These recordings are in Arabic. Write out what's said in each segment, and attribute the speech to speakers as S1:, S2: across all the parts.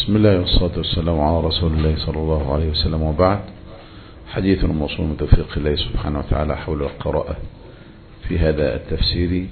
S1: بسم الله والصلاة والسلام على رسول الله صلى الله عليه وسلم، وبعد. حديث موصول من توفيق الله سبحانه وتعالى حول القراءة في هذا التفسير،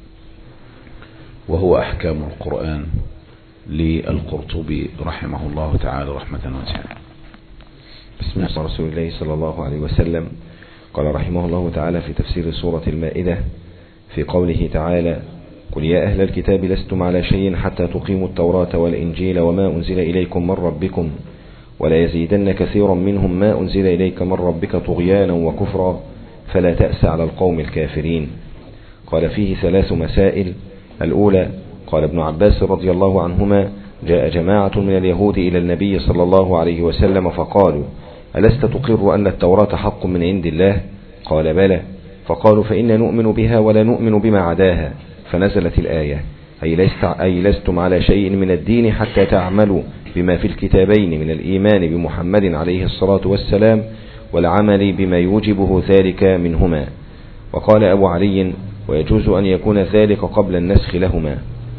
S1: وهو أحكام القرآن للقرطبي رحمه الله تعالى رحمة واسعة.
S2: بسم الله رسول الله صلى الله عليه وسلم. قال رحمه الله تعالى في تفسير سورة المائدة في قوله تعالى: قل يا أهل الكتاب لستم على شيء حتى تقيموا التوراة والإنجيل وما أنزل إليكم من ربكم ولا يزيدن كثيرا منهم ما أنزل إليك من ربك طغيانا وكفرا فلا تأس على القوم الكافرين. قال فيه 3 مسائل. الأولى: قال ابن عباس رضي الله عنهما: جاء جماعة من اليهود إلى النبي صلى الله عليه وسلم فقالوا: ألست تقر أن التوراة حق من عند الله؟ قال: بلى. فقالوا: فإن نؤمن بها ولا نؤمن بما عداها. فنزلت الآية: أي لستم على شيء من الدين حتى تعملوا بما في الكتابين من الإيمان بمحمد عليه الصلاة والسلام والعمل بما يوجبه ذلك منهما. وقال أبو علي: ويجوز أن يكون ذلك قبل النسخ لهما.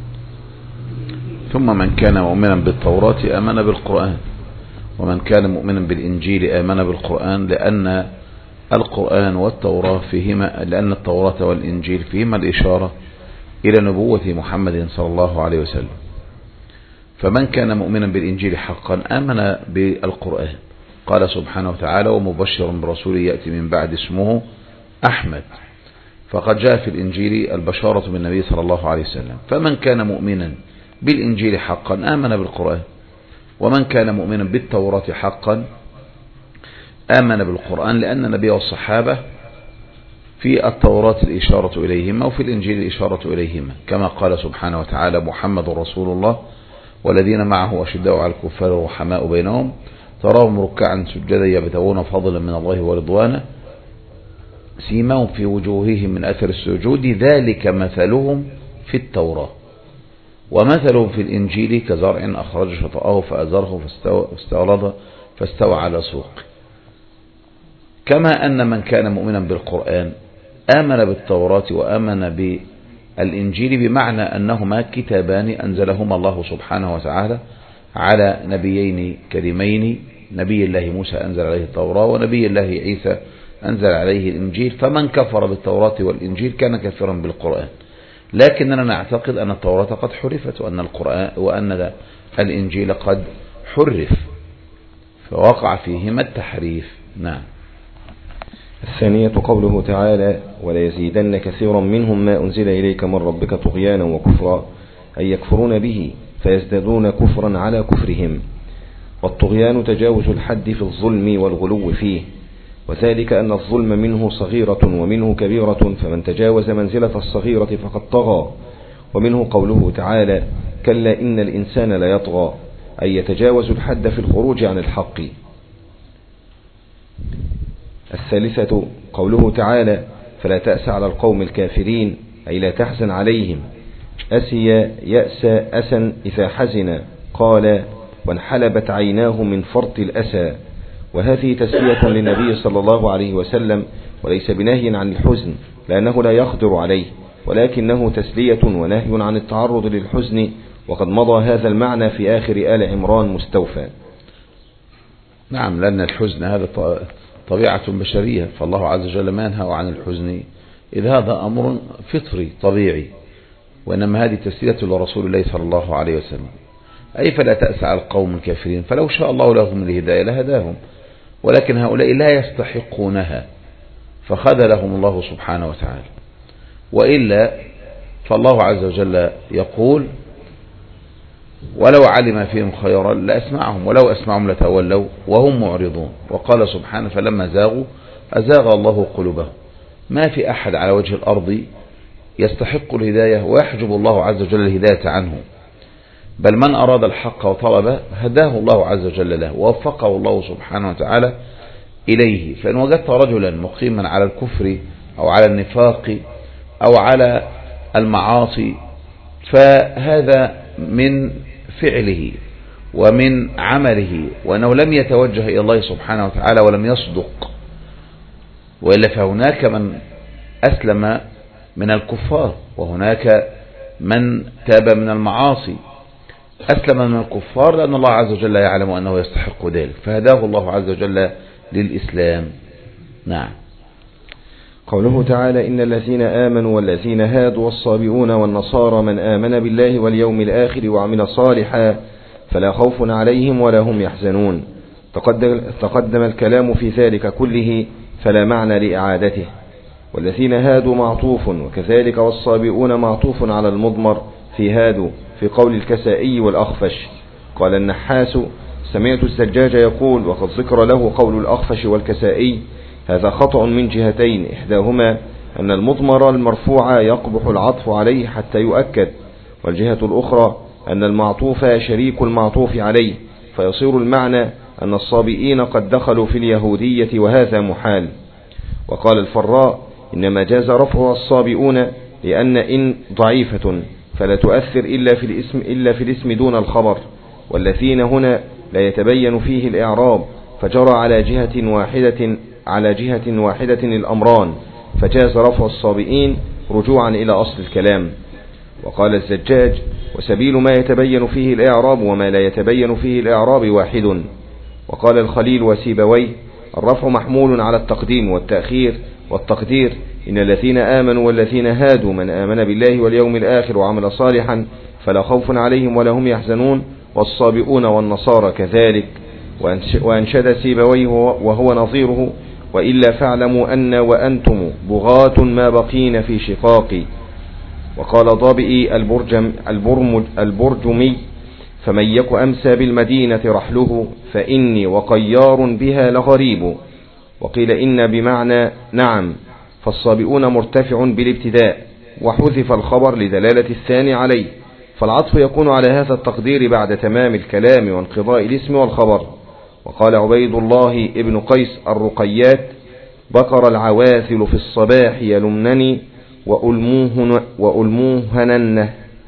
S1: ثم من كان مؤمنا بالتوراة آمن بالقرآن، ومن كان مؤمنا بالإنجيل آمن بالقرآن، لأن القرآن والتوراة لأن التوراة والإنجيل فيهما الإشارة إلى نبوة محمد صلى الله عليه وسلم. فمن كان مؤمنا بالإنجيل حقا آمن بالقرآن. قال سبحانه وتعالى: ومبشر برسول يأتي من بعد اسمه أحمد. فقد جاء في الإنجيل البشارة بالنبي صلى الله عليه وسلم. فمن كان مؤمنا بالإنجيل حقا آمن بالقرآن، ومن كان مؤمنا بالتوراة حقا آمن بالقرآن، لأن النبي والصحابة في التوراة الإشارة إليهما وفي الإنجيل الإشارة إليهما، كما قال سبحانه وتعالى: محمد رسول الله والذين معه أشداء على الكفار رحماء بينهم تراهم ركعا سجدا يبتغون فضلا من الله ورضوانا سيماهم في وجوههم من أثر السجود ذلك مثلهم في التوراة ومثلهم في الإنجيل كزرع أخرج شطأه فأزره فاستغلظ فاستوى على سوقه. كما أن من كان مؤمنا بالقرآن آمن بالتوراة وآمن بالإنجيل، بمعنى أنهما كتابان أنزلهما الله سبحانه وتعالى على نبيين كريمين، نبي الله موسى أنزل عليه التوراة ونبي الله عيسى أنزل عليه الإنجيل. فمن كفر بالتوراة والإنجيل كان كافرا بالقرآن، لكننا نعتقد أن التوراة قد حرفت وأن الإنجيل قد حرف، فوقع فيهما التحريف. نعم.
S2: الثانية قوله تعالى: ولا يزيدن كثيرا منهم ما أنزل إليك من ربك طغيانا وكفرا، أي يكفرون به فيزدادون كفرا على كفرهم. والطغيان تجاوز الحد في الظلم والغلو فيه، وذلك أن الظلم منه صغيرة ومنه كبيرة، فمن تجاوز منزلة الصغيرة فقد طغى. ومنه قوله تعالى: كلا إن الإنسان لا يطغى، أي يتجاوز الحد في الخروج عن الحق. الثالثة قوله تعالى: فلا تأس على القوم الكافرين، أي لا تحزن عليهم. أسي يأس أسا إذا حزن. قال: وانحلبت عيناه من فرط الأسى. وهذه تسلية للنبي صلى الله عليه وسلم، وليس بنهي عن الحزن، لأنه لا يقدر عليه، ولكنه تسلية ونهي عن التعرض للحزن، وقد مضى هذا المعنى في آخر آل عمران مستوفى.
S1: نعم، لأن الحزن هذا طبيعة بشرية، فالله عز وجل ما ينهى عن الحزن إذ هذا أمر فطري طبيعي، وإنما هذه تسلية لرسول الله صلى الله عليه وسلم. أي فلا تأس على القوم الكافرين، فلو شاء الله لهم الهداية لهداهم، ولكن هؤلاء لا يستحقونها فخذلهم الله سبحانه وتعالى. وإلا فالله عز وجل يقول: ولو علم فيهم خيرا لأسمعهم ولو أسمعهم لتولوا وهم معرضون. وقال سبحانه: فلما زاغوا أزاغ الله قلوبهم. ما في أحد على وجه الأرض يستحق الهداية ويحجب الله عز وجل الهداية عنه، بل من أراد الحق وطلب هداه الله عز وجل له ووفقه الله سبحانه وتعالى إليه. فإن وجدت رجلا مقيما على الكفر أو على النفاق أو على المعاصي فهذا من فعله ومن عمله، وأنه لم يتوجه إلى الله سبحانه وتعالى ولم يصدق. وإلا فهناك من أسلم من الكفار، وهناك من تاب من المعاصي، أسلم من الكفار لأن الله عز وجل يعلم أنه يستحق ذلك، فهداه الله عز وجل للإسلام. نعم.
S2: قوله تعالى: إن الذين آمنوا والذين هادوا والصابئون والنصارى من آمن بالله واليوم الآخر وعمل صالحا فلا خوف عليهم ولا هم يحزنون. تقدم الكلام في ذلك كله فلا معنى لإعادته. والذين هادوا معطوف، وكذلك والصابئون معطوف على المضمر في هادوا في قول الكسائي والأخفش. قال النحاس: سمعت الزجاج يقول وقد ذكر له قول الأخفش والكسائي هذا خطأ من جهتين، إحداهما أن المضمر المرفوع يقبح العطف عليه حتى يؤكد، والجهة الأخرى أن المعطوف شريك المعطوف عليه، فيصير المعنى أن الصابئين قد دخلوا في اليهودية وهذا محال. وقال الفراء: إنما جاز رفع الصابئون لأن إن ضعيفة فلا تؤثر إلا في الاسم دون الخبر، والذين هنا لا يتبين فيه الإعراب، فجرى على جهة واحدة الأمران، فجاز رفع الصابئين رجوعا إلى أصل الكلام. وقال الزجاج: وسبيل ما يتبين فيه الإعراب وما لا يتبين فيه الإعراب واحد. وقال الخليل وسيبويه: الرفع محمول على التقديم والتأخير، والتقدير إن الذين آمنوا والذين هادوا من آمن بالله واليوم الآخر وعمل صالحا فلا خوف عليهم ولا هم يحزنون، والصابئون والنصارى كذلك. وأنشد سيبويه وهو نظيره: وإلا فاعلموا أن وأنتم بغاة ما بقين في شقاق. وقال ضابئي البرجمي: فمن يك أمسى بالمدينة رحله فإني وقيار بها لغريب. وقيل إن بمعنى نعم، فالصابئون مرتفع بالابتداء، وحذف الخبر لدلالة الثاني عليه، فالعطف يكون على هذا التقدير بعد تمام الكلام وانقضاء الاسم والخبر. وقال عبيد الله ابن قيس الرقيات: بكر العواثل في الصباح يلمنني وألموهنن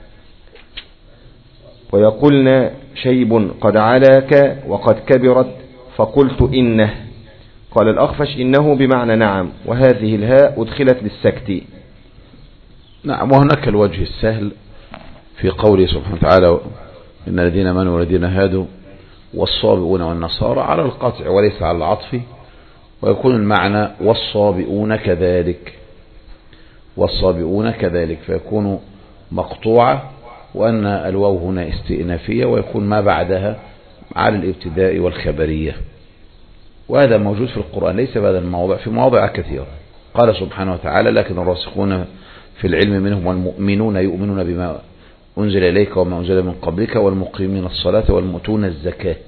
S2: ويقولن شيب قد علاك وقد كبرت فقلت إنه. قال الأخفش: إنه بمعنى نعم، وهذه الهاء أدخلت للسكت.
S1: نعم. وهناك الوجه السهل في قوله سبحانه وتعالى: إن الذين آمنوا والذين هادوا والصابئون والنصارى على القطع وليس على العطف، ويكون المعنى والصابئون كذلك، والصابئون كذلك، فيكون مقطوعة، وأن الواو هنا استئنافية، ويكون ما بعدها على الابتداء والخبرية. وهذا موجود في القرآن ليس بهذا الموضع، في مواضع كثيرة. قال سبحانه وتعالى: لكن الراسخون في العلم منهم والمؤمنون يؤمنون بما أنزل إليك وما أنزل من قبلك والمقيمين الصلاة والمؤتون الزكاة.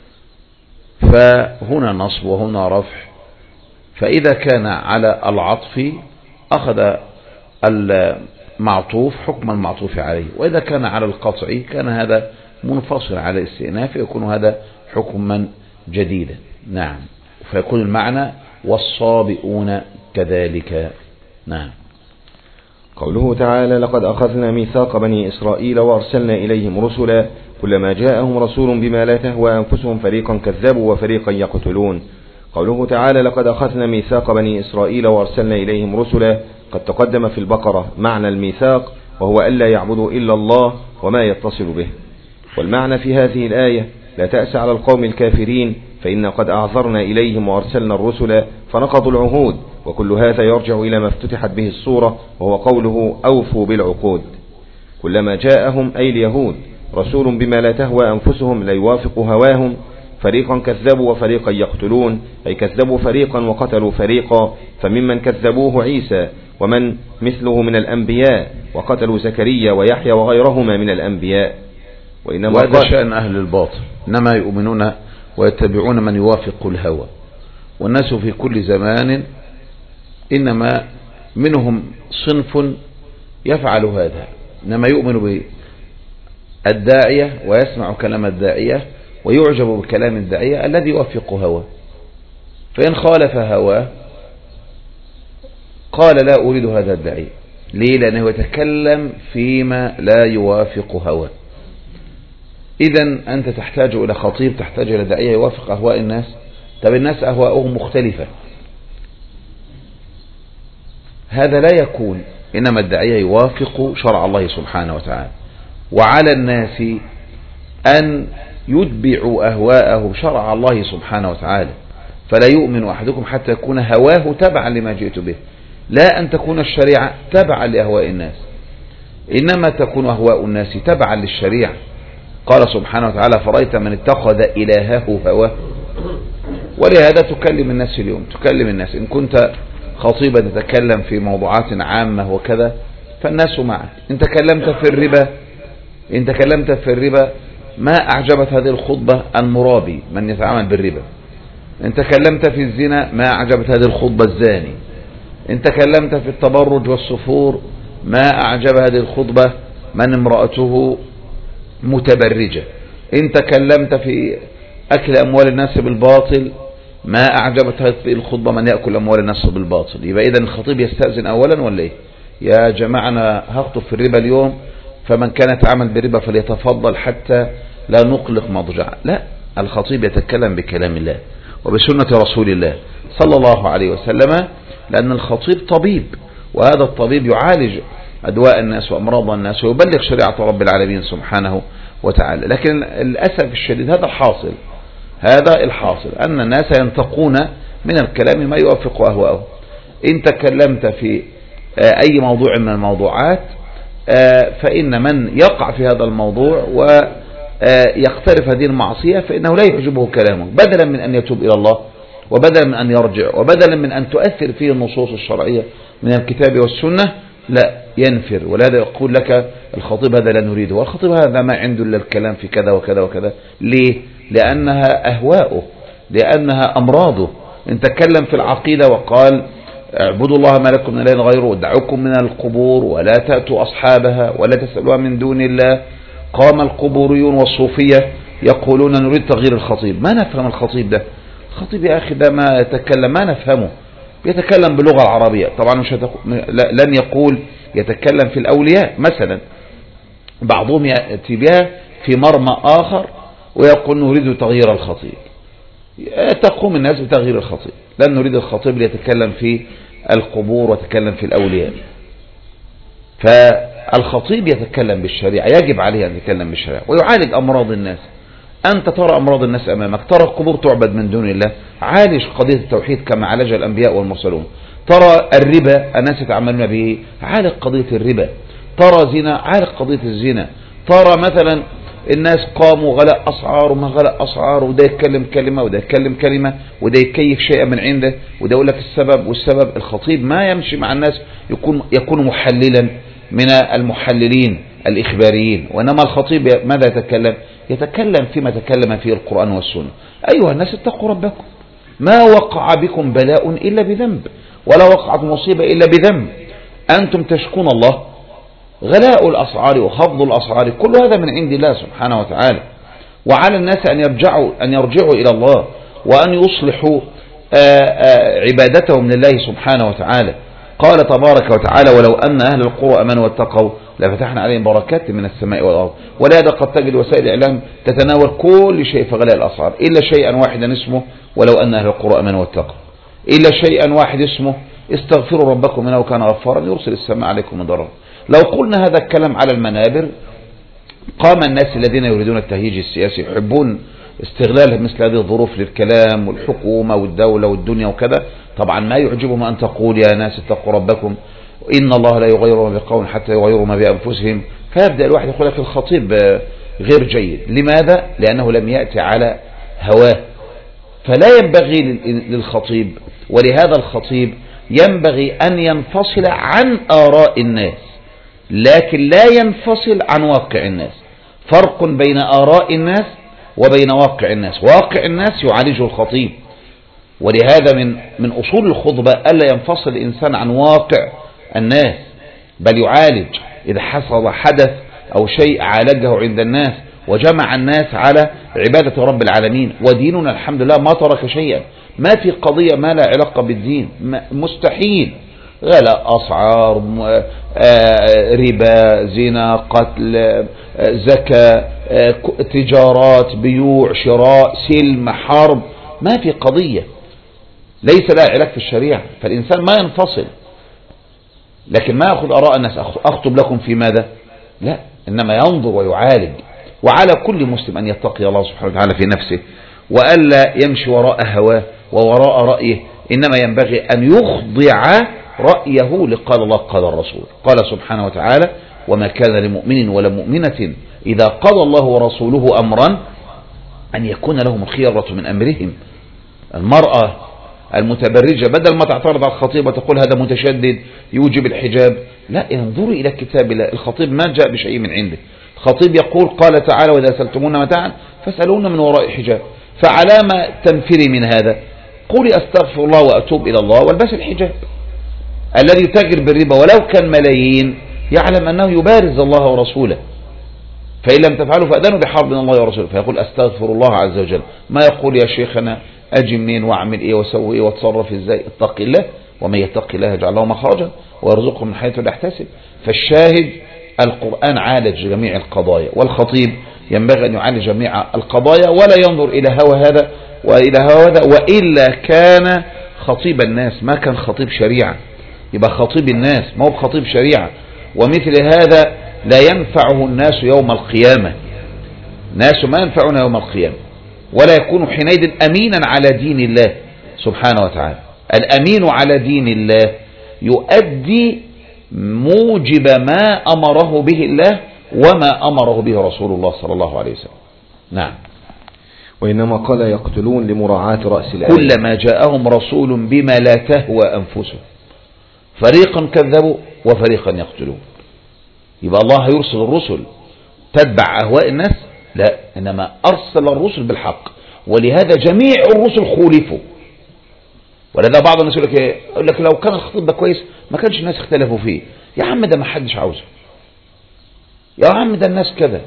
S1: فهنا نصب وهنا رفع، فإذا كان على العطف أخذ المعطوف حكم المعطوف عليه، وإذا كان على القطع كان هذا منفصل على الاستئناف، يكون هذا حكما جديدا. نعم. فيكون المعنى والصابئون كذلك. نعم.
S2: قوله تعالى: لقد أخذنا ميثاق بني إسرائيل وأرسلنا إليهم رسلا كلما جاءهم رسول بما لا تهوى أنفسهم فريقا كذبوا وفريقا يقتلون. قوله تعالى: لقد أخذنا ميثاق بني إسرائيل وأرسلنا إليهم رسلا قد تقدم في البقرة معنى الميثاق، وهو ألا يعبدوا إلا الله وما يتصل به. والمعنى في هذه الآية: لا تأس على القوم الكافرين فإن قد أعذرنا إليهم وأرسلنا الرسل فنقضوا العهود. وكل هذا يرجع إلى ما افتتحت به السورة، وهو قوله: أوفوا بالعقود. كلما جاءهم أي اليهود رسول بما لا تهوى أنفسهم لا يوافق هواهم فريقا كذبوا وفريقا يقتلون، أي كذبوا فريقا وقتلوا فريقا، فممن كذبوه عيسى ومن مثله من الأنبياء، وقتلوا زكريا ويحيى وغيرهما من الأنبياء.
S1: وهذا شأن أهل الباطل، إنما يؤمنون ويتبعون من يوافق الهوى، والناس في كل زمان إنما منهم صنف يفعل هذا، إنما يؤمن بالداعية ويسمع كلام الداعية ويعجب بكلام الداعية الذي يوافق هواه، فإن خالف هواه قال لا أريد هذا الداعية. ليه؟ لأنه يتكلم فيما لا يوافق هواه. إذن أنت تحتاج إلى خطيب، تحتاج إلى داعية يوافق أهواء الناس. طب الناس أهواءهم مختلفة، هذا لا يكون، إنما الداعية يوافق شرع الله سبحانه وتعالى. وعلى الناس أن يتبعوا أهواءهم شرع الله سبحانه وتعالى، فلا يؤمن أحدكم حتى يكون هواه تبعا لما جئت به، لا أن تكون الشريعة تبعا لأهواء الناس، إنما تكون أهواء الناس تبعا للشريعة. قال سبحانه وتعالى: فرأيت من اتخذ إلهه هواه. ولهذا تكلم الناس اليوم، تكلم الناس إن كنت خطيبا تتكلم في موضوعات عامة وكذا فالناس معك. إن تكلمت في الربا ما أعجبت هذه الخطبة المرابي من يتعامل بالربا. إن تكلمت في الزنا ما أعجبت هذه الخطبة الزاني. إن تكلمت في التبرج والسفور ما أعجب هذه الخطبة من امرأته متبرجة. إن تكلمت في أكل أموال الناس بالباطل ما أعجبت هذه الخطبة من يأكل أموال الناس بالباطل. يبقى إذن الخطيب يستأذن أولا ولا إيه؟ يا جماعة أنا هخطب في الربا اليوم، فمن كان يتعامل بالربا فليتفضل حتى لا نقلق مضجع. لا، الخطيب يتكلم بكلام الله وبسنة رسول الله صلى الله عليه وسلم، لأن الخطيب طبيب، وهذا الطبيب يعالج أدواء الناس وأمراض الناس ويبلغ شريعة رب العالمين سبحانه وتعالى. لكن للأسف الشديد هذا الحاصل أن الناس ينتقون من الكلام ما يوافق أهواءهم. إن تكلمت في أي موضوع من الموضوعات فإن من يقع في هذا الموضوع ويقترف هذه المعصية فإنه لا يعجبه كلامه، بدلا من أن يتوب إلى الله، وبدلا من أن يرجع، وبدلا من أن تؤثر فيه النصوص الشرعية من الكتاب والسنة، لا ينفر. ولهذا يقول لك الخطيب هذا لا نريده، والخطيب هذا ما عنده إلا الكلام في كذا وكذا وكذا. ليه؟ لأنها أهواؤه، لأنها أمراضه. إن تكلم في العقيدة وقال اعبدوا الله ما لكم من إله غيره، ادعوكم من القبور ولا تأتوا أصحابها ولا تسألوها من دون الله، قام القبوريون والصوفية يقولون نريد تغيير الخطيب. ما نفهم الخطيب ده. الخطيب يا أخي ده ما يتكلم ما نفهمه، يتكلم باللغة العربية. طبعا لن يقول يتكلم في الأولياء مثلا، بعضهم يأتي بها في مرمى آخر ويقول نريد تغيير الخطيب. تقوم الناس بتغيير الخطيب، لن نريد الخطيب ليتكلم في القبور ويتكلم في الأولياء. فالخطيب يتكلم بالشريعة، يجب عليه أن يتكلم بالشريعة ويعالج أمراض الناس. أنت ترى أمراض الناس أمامك، ترى القبور تعبد من دون الله، عالج قضية التوحيد كما عالجها الأنبياء والمرسلون. ترى الربا الناس يتعاملون به، عالج قضية الربا. ترى زنا، عالج قضية الزنا. ترى مثلا الناس قاموا غلاء أسعار وما غلاء أسعار، وده يتكلم كلمة وده يتكلم كلمة وده يكيف شيئا من عنده وده يقول لك السبب والسبب. الخطيب ما يمشي مع الناس يكون محللا من المحللين الإخباريين، وإنما الخطيب ماذا يتكلم فيما تكلم فيه القرآن والسنة. أيها الناس اتقوا ربكم، ما وقع بكم بلاء إلا بذنب، ولا وقعت مصيبة إلا بذنب. أنتم تشكون الله، غلاء الأسعار وخفض الأسعار كل هذا من عند الله سبحانه وتعالى. وعلى الناس أن يرجعوا إلى الله وأن يصلحوا عبادتهم لله سبحانه وتعالى. قال تبارك وتعالى ولو أن أهل القرى أمنوا واتقوا لفتحنا عليهم بركات من السماء والأرض. ولهذا قد تجد وسائل الإعلام تتناول كل شيء في غلاء الأسعار إلا شيئا واحدا اسمه ولو أن أهل القرى أمنوا واتقوا، إلا شيئا واحد اسمه استغفروا ربكم إنه كان غفارا يرسل السماء عليكم مدرارا. لو قلنا هذا الكلام على المنابر قام الناس الذين يريدون التهييج السياسي يحبون استغلال مثل هذه الظروف للكلام والحكومة والدولة والدنيا وكذا. طبعا ما يعجبهم أن تقول يا ناس اتقوا ربكم إن الله لا يغير ما بقوم حتى يغيروا ما بأنفسهم. فيبدأ الواحد يقول لك الخطيب غير جيد. لماذا؟ لأنه لم يأتي على هواه. فلا ينبغي للخطيب، ولهذا الخطيب ينبغي أن ينفصل عن آراء الناس لكن لا ينفصل عن واقع الناس. فرق بين آراء الناس وبين واقع الناس. واقع الناس يعالجه الخطيب، ولهذا من أصول الخطبة ألا ينفصل الإنسان عن واقع الناس، بل يعالج. إذا حصل حدث أو شيء عالجه عند الناس وجمع الناس على عبادة رب العالمين. وديننا الحمد لله ما ترك شيئا، ما في قضية ما لا علاقة بالدين، مستحيل. غلاء أسعار، ربا، زنا، قتل، زكاة، تجارات، بيوع، شراء، سلم، حرب، ما في قضية ليس لها علاج في الشريعة. فالإنسان ما ينفصل، لكن ما يأخذ آراء الناس أخطب لكم في ماذا، لا، إنما ينظر ويعالج. وعلى كل مسلم أن يتقي الله سبحانه وتعالى في نفسه، وألا يمشي وراء هواه ووراء رأيه، إنما ينبغي أن يخضع رأيه لقال الله قال الرسول. قال سبحانه وتعالى: وما كان لمؤمن ولا مؤمنة إذا قضى الله ورسوله أمرا أن يكون لهم الخيرة من أمرهم. المرأة المتبرجة بدل ما تعترض على الخطيب وتقول هذا متشدد يوجب الحجاب، لا، انظروا إلى كتاب الله. الخطيب ما جاء بشيء من عنده، الخطيب يقول قال تعالى: وإذا سألتمون متاعا فاسألونا من وراء حجاب. فعلى ما تنفري من هذا؟ قولي أستغفر الله وأتوب إلى الله والبس الحجاب. الذي يتاجر بالربا ولو كان ملايين يعلم أنه يبارز الله ورسوله، فإن لم تفعلوا فأذنوا بحرب من الله ورسوله، فيقول أستغفر الله عز وجل، ما يقول يا شيخنا أجي منين وأعمل إيه وأسوي إيه وأتصرف إزاي. اتق الله، ومن يتق الله يجعل له مخرجا ويرزقه من حيث لا يحتسب. فالشاهد القرآن عالج جميع القضايا، والخطيب ينبغي أن يعالج جميع القضايا ولا ينظر إلى هوى هذا وإلى هوى هذا، وإلا كان خطيب الناس، ما كان خطيب شريعة. يبقى خطيب الناس ما هو خطيب شريعة، ومثل هذا لا ينفعه الناس يوم القيامة. ناس ما ينفعون يوم القيامة، ولا يكون حينئذ أمينا على دين الله سبحانه وتعالى. الأمين على دين الله يؤدي موجب ما أمره به الله وما أمره به رسول الله صلى الله عليه وسلم. نعم.
S2: وإنما قال يقتلون لمراعاة رأس الآية.
S1: كلما جاءهم رسول بما لا تهوى أنفسهم فريقا كذبوا وفريقا يقتلون. يبقى الله يرسل الرسل تتبع أهواء الناس؟ لا، إنما أرسل الرسل بالحق، ولهذا جميع الرسل خولفوا. ولذا بعض الناس يقول لك لو كان الخطيب ده كويس ما كانش الناس اختلفوا فيه. يا عم ده ما حدش عاوزه، يا عم ده الناس كذا،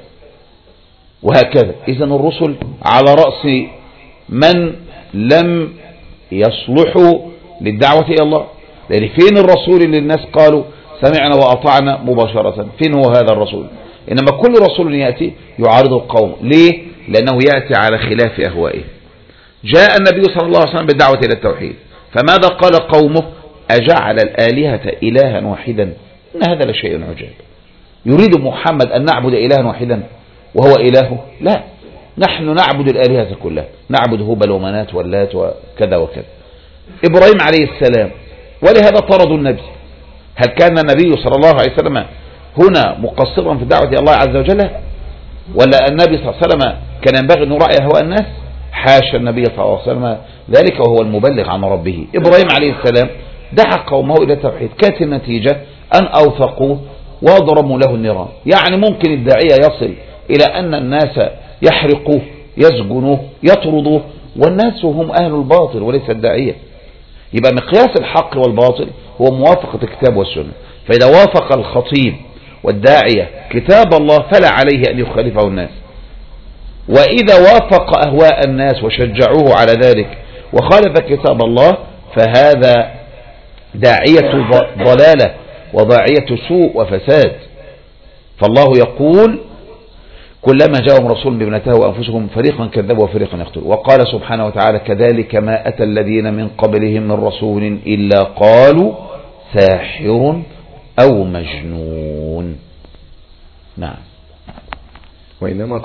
S1: وهكذا. إذا الرسل على رأس من لم يصلحوا للدعوة إلى الله. لأن فين الرسول اللي الناس قالوا سمعنا وأطعنا مباشرة؟ فين هو هذا الرسول؟ إنما كل رسول يأتي يعارض القوم. ليه؟ لأنه يأتي على خلاف أهوائه. جاء النبي صلى الله عليه وسلم بالدعوة إلى التوحيد، فماذا قال قومه؟ أجعل الآلهة إلها واحدا إن هذا لشيء عجاب. يريد محمد أن نعبد إلها واحدا وهو إله؟ لا، نحن نعبد الآلهة كلها، نعبد هبل ومنات واللات وكذا وكذا. إبراهيم عليه السلام، ولهذا طردوا النبي. هل كان النبي صلى الله عليه وسلم هنا مقصرا في الدعوة إلى الله عز وجل؟ ولا النبي صلى الله عليه وسلم كان ينبغي أن يراعي أهواء الناس؟ حاشا النبي صلى الله عليه وسلم ذلك، وهو المبلغ عن ربه. إبراهيم عليه السلام دعا قومه إلى التوحيد، كانت النتيجة أن أوثقوه وضرموا له النيران. يعني ممكن الداعية يصل إلى أن الناس يحرقوه يسجنوه يطردوه، والناس هم أهل الباطل وليس الداعية. يبقى مقياس الحق والباطل هو موافقة الكتاب والسنة. فإذا وافق الخطيب والداعية كتاب الله فلا عليه أن يخالفه الناس، وإذا وافق أهواء الناس وشجعوه على ذلك وخالف كتاب الله فهذا داعية ضلالة وضاعية سوء وفساد. فالله يقول كلما جاءهم رسول بما تهوى أنفسهم فريقا كذبوا وفريقا يقتلون. وقال سبحانه وتعالى كذلك ما أتى الذين من قبلهم من رسول إلا قالوا ساحر أو مجنون. نعم.
S2: وإنما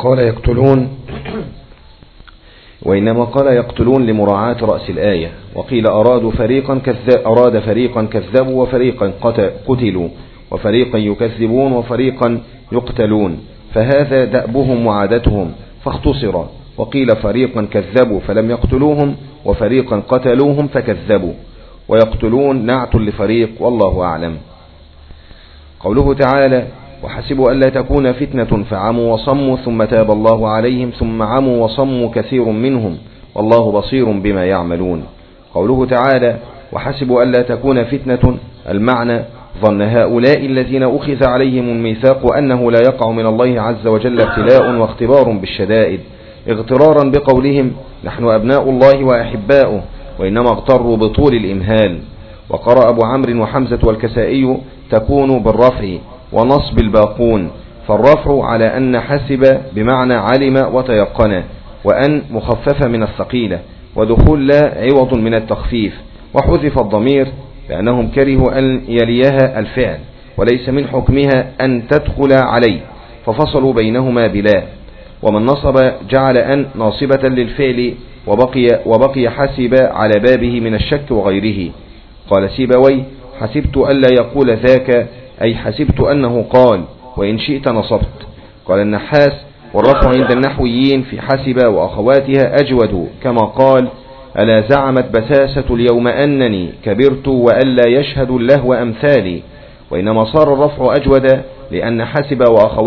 S2: قال يقتلون لمراعاة رأس الآية. وقيل أراد فريقا كذبوا وفريقا قتلوا وفريقا يكذبون وفريقا يقتلون، فهذا دأبهم وعادتهم فاختصر. وقيل فريقا كذبوا فلم يقتلوهم وفريقا قتلوهم فكذبوا، ويقتلون نعت لفريق والله أعلم. قوله تعالى وحسبوا ألا تكون فتنة فعموا وصموا ثم تاب الله عليهم ثم عموا وصموا كثير منهم والله بصير بما يعملون. قوله تعالى وحسبوا ألا تكون فتنة، المعنى ظن هؤلاء الذين أخذ عليهم الميثاق أنه لا يقع من الله عز وجل ابتلاء واختبار بالشدائد، اغترارا بقولهم نحن أبناء الله وأحباؤه، وإنما اغتروا بطول الإمهال. وقرأ أبو عمرو وحمزة والكسائي تكون بالرفع ونصب الباقون، فالرفع على أن حسب بمعنى علم وتيقن، وأن مخففة من الثقيلة، ودخول لا عوض من التخفيف، وحذف الضمير لأنهم كرهوا أن يليها الفعل وليس من حكمها أن تدخل عليه، ففصلوا بينهما بلا. ومن نصب جعل أن ناصبة للفعل وبقي حسب على بابه من الشك وغيره. قال سيبوي: حسبت ألا يقول ذاك، أي حسبت أنه قال، وإن شئت نصبت. قال النحاس: والرفع عند النحويين في حسب وأخواتها أجود، كما قال: ألا زعمت بساسة اليوم أنني كبرت وألا يشهد اللهو أمثالي. وإنما صار الرفع أجود لأن حسب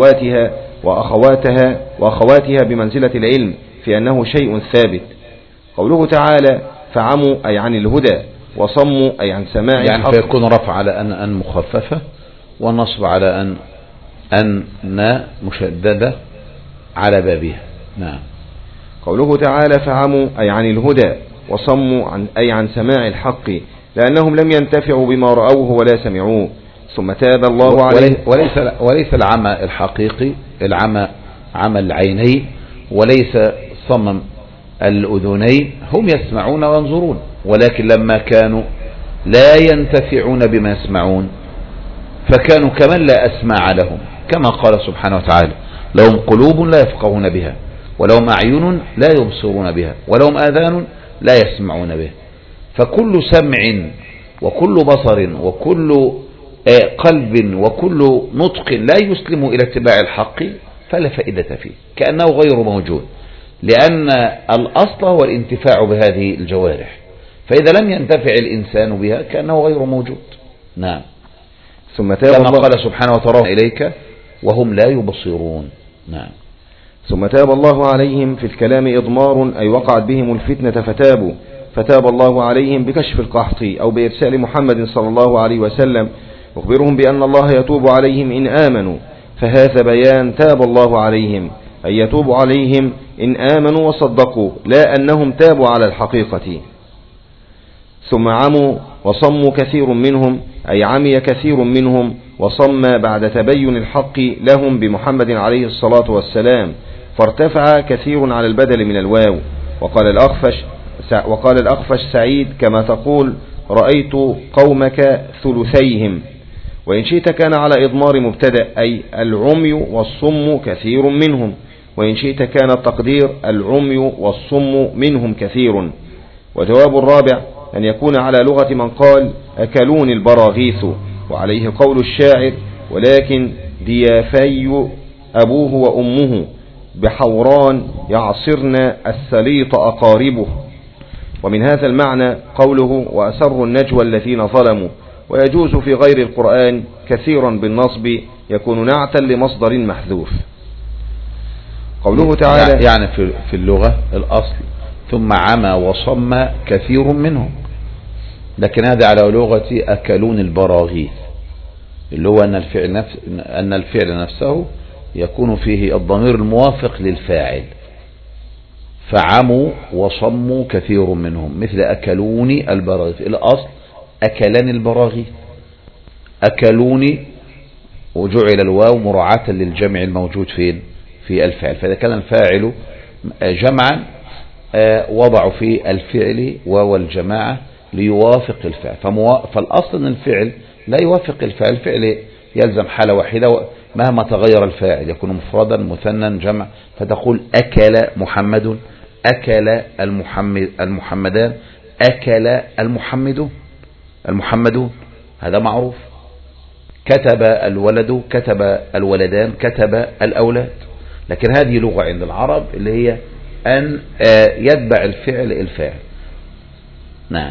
S2: وأخواتها بمنزلة العلم في أنه شيء ثابت. قوله تعالى: فعموا أي عن الهدى، وصموا أي عن سماع
S1: يعني
S2: الحق.
S1: فيكون رفع على أن مخففة، والنصب على أن مشددة على بابها. نعم.
S2: قوله تعالى: فعموا أي عن الهدى، وصموا أي عن سماع الحق، لأنهم لم ينتفعوا بما رأوه ولا سمعوه. ثم تاب الله عليه.
S1: وليس العمى الحقيقي العمى عمى العينين، وليس صمم الأذنين، هم يسمعون وينظرون، ولكن لما كانوا لا ينتفعون بما يسمعون فكانوا كمن لا أسماع لهم، كما قال سبحانه وتعالى: لهم قلوب لا يفقهون بها، ولهم أعين لا يبصرون بها، ولهم آذان لا يسمعون بها. فكل سمع وكل بصر وكل قلب وكل نطق لا يسلم إلى اتباع الحق فلا فائدة فيه، كأنه غير موجود، لأن الأصل هو الانتفاع بهذه الجوارح، فإذا لم ينتفع الإنسان بها كأنه غير موجود. نعم.
S2: ثم تاب
S1: كما قال سبحانه وتعالى: إليك وهم لا يبصرون. نعم.
S2: ثم تاب الله عليهم في الكلام إضمار، أي وقعت بهم الفتنة فتابوا، فتاب الله عليهم بكشف القحط أو بإرسال محمد صلى الله عليه وسلم يخبرهم بأن الله يتوب عليهم إن آمنوا، فهذا بيان تاب الله عليهم، أي يتوب عليهم إن آمنوا وصدقوا، لا أنهم تابوا على الحقيقة. ثم عموا وصموا كثير منهم، أي عمي كثير منهم وصم بعد تبين الحق لهم بمحمد عليه الصلاة والسلام، فارتفع كثير على البدل من الواو. وقال الأخفش سعيد: كما تقول رأيت قومك ثلثيهم. وإن شئت كان على إضمار مبتدأ، أي العمي والصم كثير منهم، وإن شئت كان التقدير العمي والصم منهم كثير. وجواب الرابع أن يكون على لغة من قال: أكلون البراغيث، وعليه قول الشاعر: ولكن ديافي أبوه وأمه بحوران يعصرن السليط أقاربه. ومن هذا المعنى قوله: وأسروا النجوى الذين ظلموا. ويجوز في غير القرآن كثيرا بالنصب يكون نعتا لمصدر محذوف. قوله تعالى
S1: يعني في اللغة الأصل ثم عمى وصم كثير منهم، لكن هذا على لغة أكلون البراغيث، اللي هو أن الفعل نفسه يكون فيه الضمير الموافق للفاعل، فعموا وصموا كثير منهم، مثل أكلوني البراغيث. الأصل أكلان البراغيث، أكلوني، وجعل الواو مراعاة للجمع الموجود في الفعل، فإذا كان الفاعل جمعا وضعوا في الفعل واو الجماعة ليوافق الفعل، فالأصل أن الفعل لا يوافق الفعل، الفعل يلزم حالة واحدة مهما تغير الفاعل، يكون مفردا مثنى جمع، فتقول أكل محمد، أكل المحمدان، أكل المحمدون، هذا معروف. كتب الولد، كتب الولدان، كتب الأولاد. لكن هذه لغة عند العرب اللي هي أن يتبع الفعل الفاعل. نعم.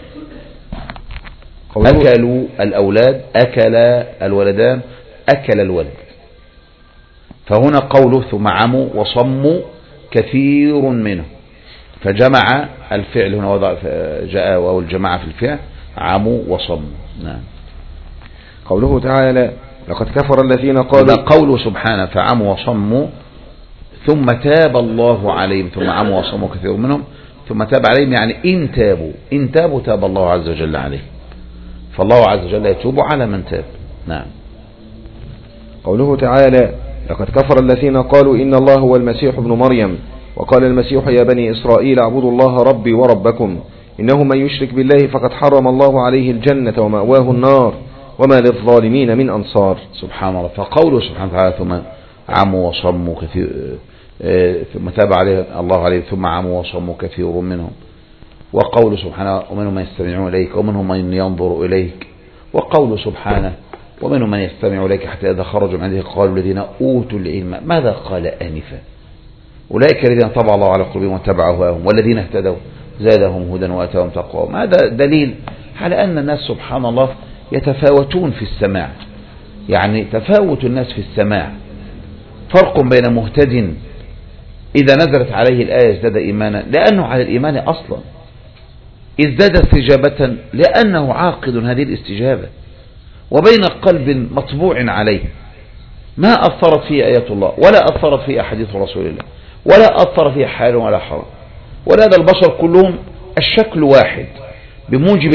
S1: أكلوا الأولاد، أكل الولدان، أكل الولد. فهنا قوله ثم عموا وصموا كثير منه، فجمع الفعل هنا، وضع جاء واو الجماعة في الفعل، عموا وصموا. نعم.
S2: قوله تعالى: لقد كفر الذين قالوا.
S1: قوله سبحانه فعموا وصموا ثم تاب الله عليهم، ثم عموا وصموا كثير منهم ثم تاب عليهم، يعني إن تابوا تاب الله عز وجل عليهم، فالله عز وجل يتوب على من تاب. نعم.
S2: قوله تعالى: لقد كفر الذين قالوا إن الله هو المسيح ابن مريم، وقال المسيح يا بني إسرائيل اعبدوا الله ربي وربكم، إنه من يشرك بالله فقد حرم الله عليه الجنة ومأواه النار وما للظالمين من أنصار.
S1: سبحان الله. فقوله سبحانه وتعالى ثم عموا وصموا كثير، ثم تاب عليه الله عليه ثم عموا وصموا كثير منهم. وقول سبحانه ومنهم من يستمعون إليك ومنهم من ينظر إليك. وقول سبحانه ومنهم من يستمع إليك حتى إذا خرجوا من عنده قالوا الذين أوتوا العلم ماذا قال آنفا أولئك الذين طبع الله على قلوبهم واتبعوا هواهم والذين اهتدوا زادهم هدى وآتاهم تقواهم. هذا دليل على أن الناس سبحان الله يتفاوتون في السماع، يعني تفاوت الناس في السماع. فرق بين مهتد إذا نزلت عليه الآية ازداد إيمانا لأنه على الإيمان أصلا، ازداد استجابة لأنه عاقد هذه الاستجابة، وبين قلب مطبوع عليه ما أثرت فيه آيات الله ولا أثرت فيه أحاديث رسول الله ولا أثر فيه حال ولا حرام، ولهذا البشر كلهم الشكل واحد بموجب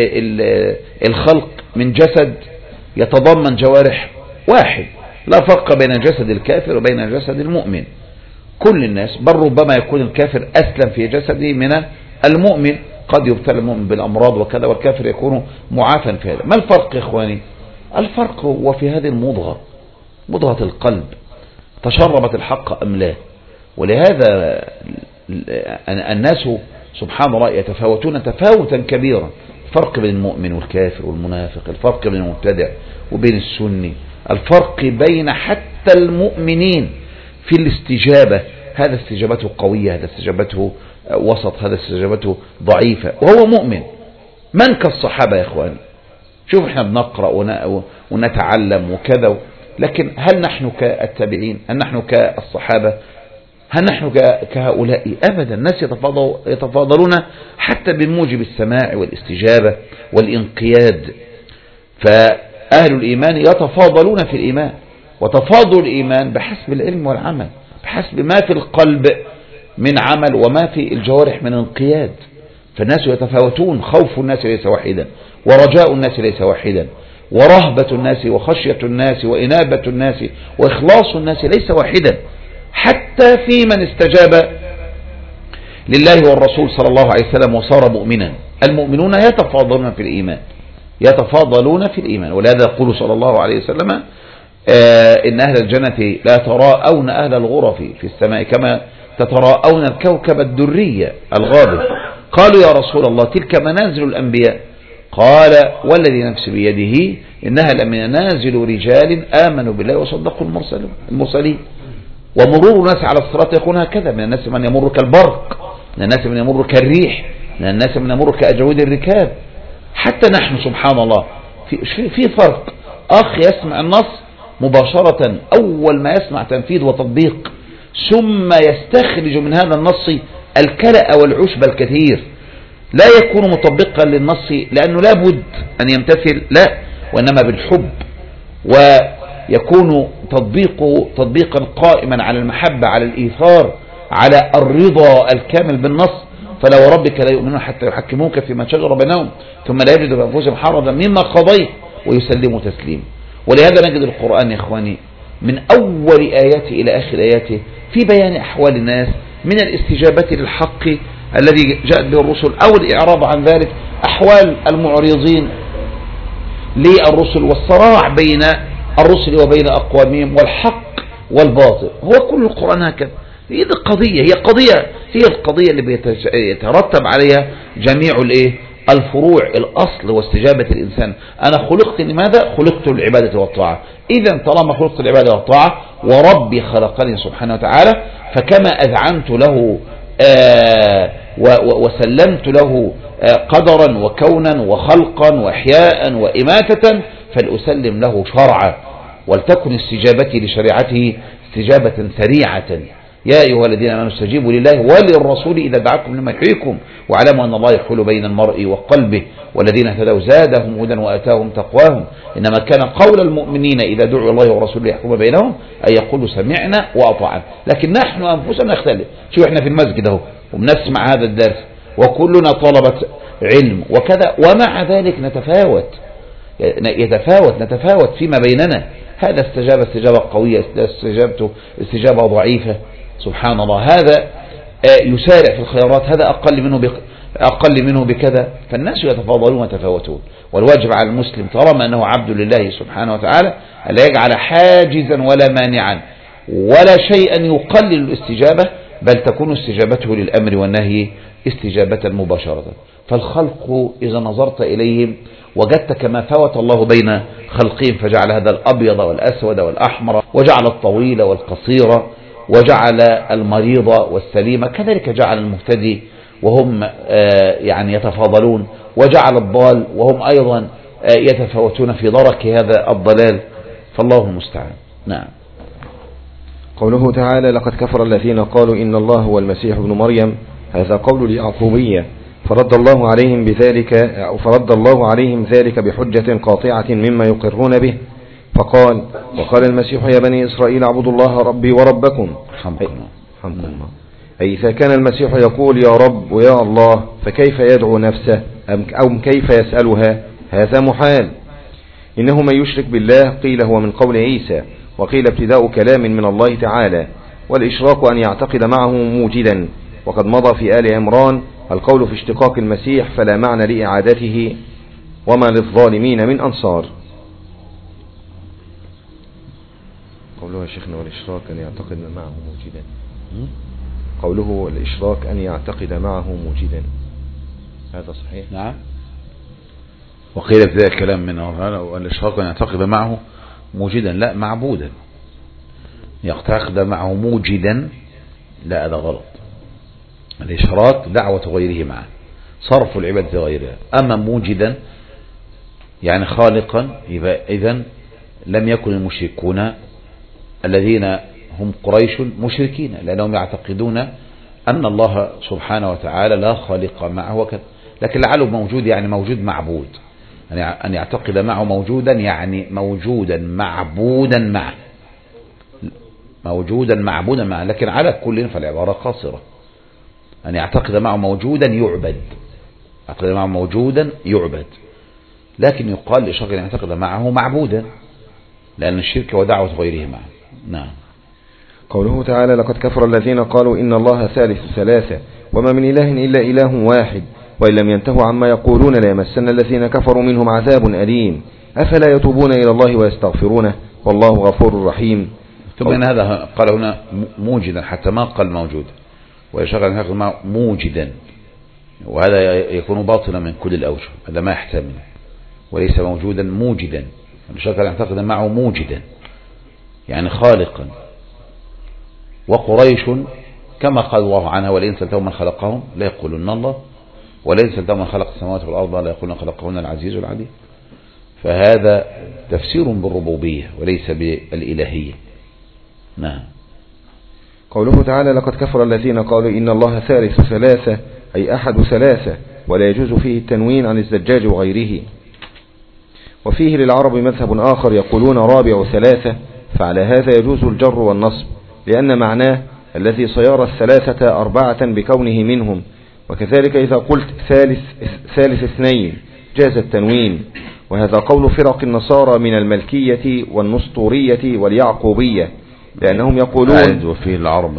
S1: الخلق من جسد يتضمن جوارح واحد، لا فرق بين جسد الكافر وبين جسد المؤمن. كل الناس بل ربما يكون الكافر أسلم في جسده من المؤمن، قد يبتلى المؤمن بالأمراض وكذا والكافر يكون معافا في هذا. ما الفرق يا إخواني؟ الفرق هو في هذه المضغة، مضغة القلب، تشربت الحق أم لا. ولهذا الناس سبحان الله يتفاوتون تفاوتا كبيرا، الفرق بين المؤمن والكافر والمنافق، الفرق بين المبتدع وبين السني، الفرق بين حتى المؤمنين في الاستجابة، هذا استجابته قوية، هذا استجابته وسط، هذا استجابته ضعيفة وهو مؤمن. من كالصحابة يا إخواني؟ شوف احنا بنقرأ ونتعلم وكذا، لكن هل نحن كالتابعين؟ هل نحن كالصحابة؟ هل نحن كهؤلاء؟ أبدا. الناس يتفاضلون حتى بموجب السماع والاستجابة والانقياد. فأهل الإيمان يتفاضلون في الإيمان، وتفاضل الإيمان بحسب العلم والعمل، بحسب ما في القلب من عمل وما في الجوارح من انقياد. فالناس يتفاوتون، خوف الناس ليس واحدا، ورجاء الناس ليس واحدا، ورهبة الناس وخشية الناس وإنابة الناس وإخلاص الناس ليس واحدا، حتى في من استجاب لله والرسول صلى الله عليه وسلم وصار مؤمنا. المؤمنون يتفاضلون في الإيمان، يتفاضلون في الإيمان. ولهذا يقول صلى الله عليه وسلم إن أهل الجنة لا تراءون أهل الغرف في السماء كما تتراءون الكوكب الدري الغابر. قالوا يا رسول الله تلك منازل الأنبياء؟ قال والذي نفسي بيده إنها لمنازل رجال آمنوا بالله وصدقوا المرسلين. ومرور الناس على الصراط يكون هكذا، من الناس من يمر كالبرق، من الناس من يمر كالريح، من الناس من يمر كأجود الركاب. حتى نحن سبحان الله في فرق. أخ يسمع النص مباشرة أول ما يسمع تنفيذ وتطبيق، ثم يستخرج من هذا النص الكلأ والعشب الكثير، لا يكون مطبقا للنص لأنه لا بد أن يمتثل، لا، وإنما بالحب، ويكون تطبيقا قائما على المحبة، على الإيثار، على الرضا الكامل بالنص. فلو ربك لا يؤمنون حتى يحكموك فيما شجر بينهم ثم لا يجدوا بأنفسهم حرجا مما قضيت ويسلموا تسليما. ولهذا نجد القرآن يا إخواني من أول آياته إلى آخر آياته في بيان أحوال الناس من الاستجابة للحق الذي جاءت به الرسل أو الإعراض عن ذلك، أحوال المعرضين للرسل، والصراع بين الرسل وبين أقوامهم، والحق والباطل. هو كل القرآن هكذا. هي القضية اللي بيترتب عليها جميع الفروع، الأصل واستجابة الإنسان. أنا خلقت لماذا؟ خلقت للعبادة والطاعة. إذا طالما خلقت للعبادة والطاعة وربي خلقني سبحانه وتعالى، فكما أذعنت له وسلمت له قدرا وكونا وخلقا وإحياء وإماتة، فلأسلم له شرعا، ولتكن استجابتي لشريعته استجابة سريعة. يا أيها الذين آمنوا استجيبوا لله وللرسول إذا دعاكم لما يحييكم واعلموا أن الله يحول بين المرء وقلبه والذين اهتدوا زادهم هدى وآتاهم تقواهم. إنما كان قول المؤمنين إذا دعوا الله ورسوله يحكم بينهم أن يقولوا سمعنا وأطعنا. لكن نحن أنفسنا نختلف. شو إحنا في المسجد اهو وبنسمع هذا الدرس وكلنا طلبة علم وكذا، ومع ذلك نتفاوت فيما بيننا. هذا استجابة قوية، استجابة ضعيفة. سبحان الله. هذا يسارع في الخيرات، هذا أقل منه بكذا. فالناس يتفاضلون ويتفاوتون. والواجب على المسلم طالما أنه عبد لله سبحانه وتعالى ألا يجعل حاجزا ولا مانعا ولا شيئا يقلل الاستجابة، بل تكون استجابته للأمر والنهي استجابة مباشرة. فالخلق إذا نظرت إليهم وجدت كما فوت الله بين خلقهم، فجعل هذا الأبيض والأسود والأحمر، وجعل الطويل والقصير، وجعل المريض والسليم، كذلك جعل المهتدي وهم يعني يتفاضلون، وجعل الضال وهم أيضا يتفاوتون في درك هذا الضلال، فالله المستعان. نعم.
S2: قوله تعالى: لقد كفر الذين قالوا إن الله هو المسيح ابن مريم، هذا قول اليعقوبية، فرد الله عليهم ذلك بحجة قاطعة مما يقرون به، فقال: وقال المسيح يا بني إسرائيل اعبدوا الله ربي وربكم. أي إذا كان المسيح يقول يا رب ويا الله، فكيف يدعو نفسه أو كيف يسألها؟ هذا محال. إنه من يشرك بالله قيل هو من قول عيسى، وقيل ابتداء كلام من الله تعالى، والإشراك أن يعتقد معه موجدا. وقد مضى في آل عمران القول في اشتقاق المسيح، فلا معنى لإعادته، وما للظالمين من أنصار. قوله يا شيخنا والإشراك أن يعتقد معه موجدا، قوله الإشراك أن يعتقد معه موجدا، هذا صحيح؟
S1: نعم. وقيل ابتداء الكلام منه الإشراك أن يعتقد معه موجدا، لا معبودا. يعتقد معه موجدا، لا هذا غلط. الإشراك دعوة غيره معه، صرف العبادة غيرها. أما موجدا يعني خالقا، إذن لم يكن المشركون الذين هم قريش مشركين، لأنهم يعتقدون أن الله سبحانه وتعالى لا خالق معه وكذا. لكن لعله موجود يعني موجود معبود، أن يعتقد معه موجودا يعني موجودا معبودا معه، موجودا معبودا معه. لكن على كل فالعبارة قاصرة، أن يعتقد معه موجودا يعبد، يعتقد معه موجودا يعبد. لكن يقال لشخص أن يعتقد معه معبودا، لأن الشرك ودعوة غيره معه. نعم.
S2: قوله تعالى: لقد كفر الذين قالوا إن الله ثالث ثلاثة وما من إله إلا إله واحد وإن لم ينتهوا عما يقولون ليمسن الذين كفروا منهم عذاب أليم أفلا يتوبون إلى الله ويستغفرونه والله غفور رحيم.
S1: ثم إن هذا قال هنا موجدا حتى ما قال موجود، ويشغل أن يأخذ معه موجدا، وهذا يكون باطلا من كل الأوجه، هذا ما يحتمل، وليس موجودا موجدا. يشغل أن يعتقد معه موجدا يعني خالقا. وقريش كما قال الله عنها: ولئن سألتهم من خلقهم لا يقولون الله، ولئن سألتهم من خلق السماوات والأرض لا يقولون خلقهن العزيز العليم. فهذا تفسير بالربوبية وليس بالإلهية. نعم.
S2: قوله تعالى: لقد كفر الذين قالوا إن الله ثالث ثلاثة، أي أحد ثلاثة، ولا يجوز فيه التنوين عن الزجاج وغيره. وفيه للعرب مذهب آخر يقولون رابع ثلاثة، فعلى هذا يجوز الجر والنصب، لأن معناه الذي صير الثلاثة أربعة بكونه منهم. وكذلك إذا قلت ثالث اثنين جاز التنوين. وهذا قول فرق النصارى من الملكية والنسطورية واليعقوبية، لأنهم يقولون
S1: وفيه العرب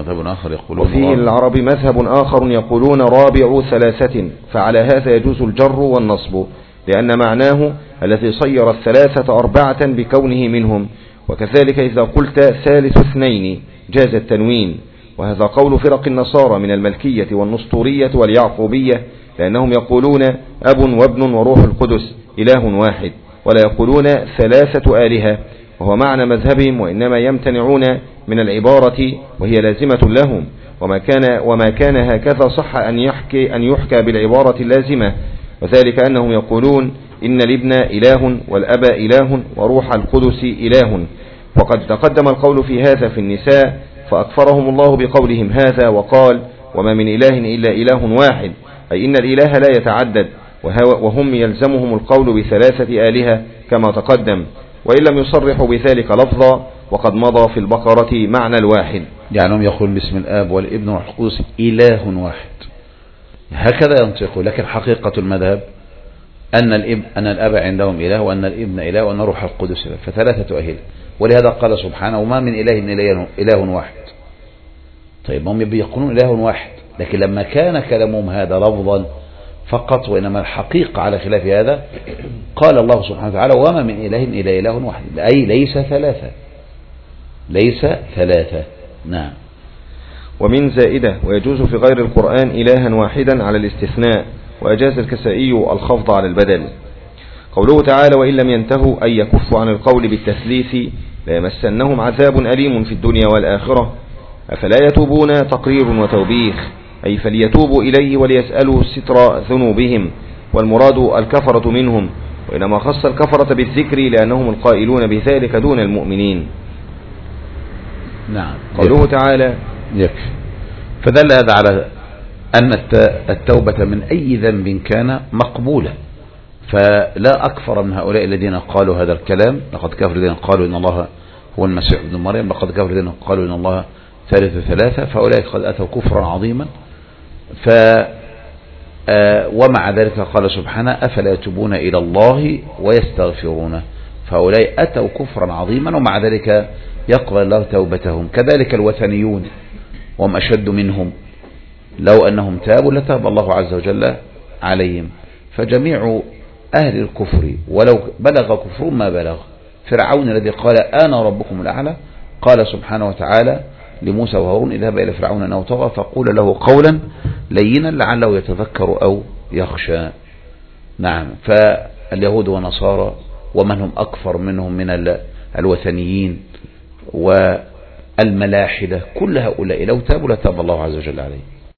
S2: مذهب آخر يقولون رابع ثلاثة، فعلى هذا يجوز الجر والنصب، لأن معناه الذي صير الثلاثة أربعة بكونه منهم. وكذلك إذا قلت ثالث اثنين جاز التنوين. وهذا قول فرق النصارى من الملكية والنسطورية واليعقوبية، لأنهم يقولون أب وابن وروح القدس إله واحد، ولا يقولون ثلاثة آلهة، وهو معنى مذهبهم، وإنما يمتنعون من العبارة وهي لازمة لهم. وما كان هكذا صح أن يحكى بالعبارة اللازمة، وذلك أنهم يقولون إن الابن إله والأب إله وروح القدس إله. وقد تقدم القول في هذا في النساء، فأكفرهم الله بقولهم هذا، وقال: وما من إله إلا إله واحد، أي إن الإله لا يتعدد، وهم يلزمهم القول بثلاثة آلهة كما تقدم، وإن لم يصرحوا بذلك لفظا، وقد مضى في البقرة معنى الواحد.
S1: يعني هم يقولون باسم الآب والابن والروح القدس إله واحد، هكذا ينطقوا. لكن حقيقة المذهب أن الأب عندهم إله، وأن الابن إله، وأن روح القدس إله، فثلاثة أهل. ولهذا قال سبحانه: وما من إله إلا إله واحد. طيب هم يقولون إله واحد، لكن لما كان كلامهم هذا لفظا فقط، وإنما الحقيقة على خلاف هذا، قال الله سبحانه وتعالى: وما من إله إلا إله واحد، أي ليس ثلاثة. ليس ثلاثة. نعم.
S2: ومن زائدة: ويجوز في غير القرآن إلها واحدا على الاستثناء، وأجاز الكسائي الخفض على البدل. قوله تعالى: وإن لم ينتهوا أي يكفوا عن القول بالتثليث ليمسنهم عذاب أليم في الدنيا والآخرة. أفلا يتوبون تقرير وتوبيخ، أي فليتوبوا إليه وليسألوا ستر ذنوبهم، والمراد الكفرة منهم، وإنما خص الكفرة بالذكر لأنهم القائلون بذلك دون المؤمنين.
S1: نعم.
S2: قوله تعالى:
S1: يكفي. فدل هذا على أن التوبة من أي ذنب كان مقبولة، فلا أكفر من هؤلاء الذين قالوا هذا الكلام: لقد كفر الذين قالوا إن الله هو المسيح ابن مريم، لقد كفر الذين قالوا إن الله ثالث ثلاثة، فأولئك قد أتوا كفرا عظيما. ومع ذلك قال سبحانه: أفلا يتوبون إلى الله ويستغفرونه، فأولئك أتوا كفرا عظيما ومع ذلك يقبل الله توبتهم. كذلك الوثنيون وهم أشد منهم، لو أنهم تابوا لتاب الله عز وجل عليهم. فجميع أهل الكفر ولو بلغ كفر ما بلغ، فرعون الذي قال أنا ربكم الأعلى، قال سبحانه وتعالى لموسى وهارون: اذهب إلى فرعون إنه طغى فقول له قولا لينا لعله يتذكر أو يخشى. نعم. فاليهود ونصارى ومن هم أكثر منهم من الوثنيين والملاحدة، كل هؤلاء لو تابوا لتاب الله عز وجل عليه.